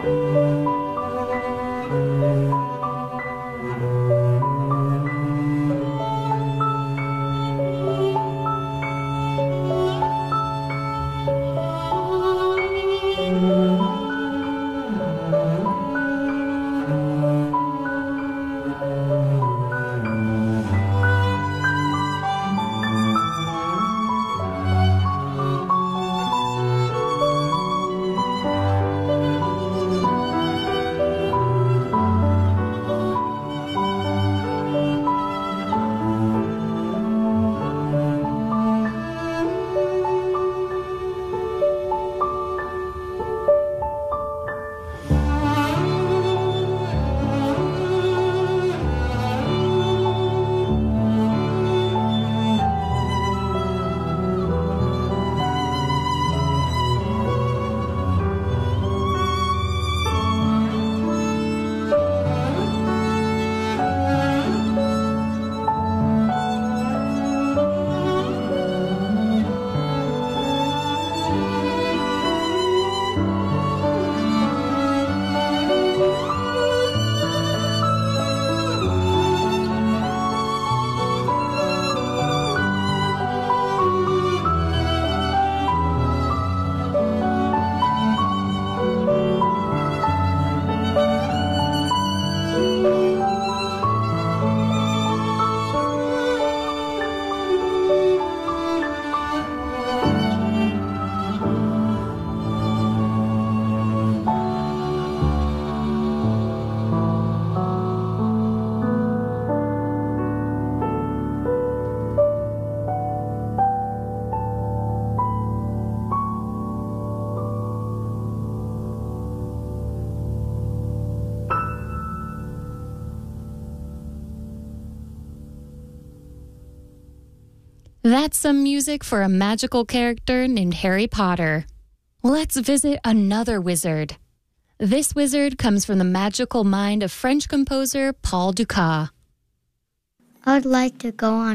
That's some music for a magical character named Harry Potter. Let's visit another wizard. This wizard comes from the magical mind of French composer Paul Dukas. I'd like to go on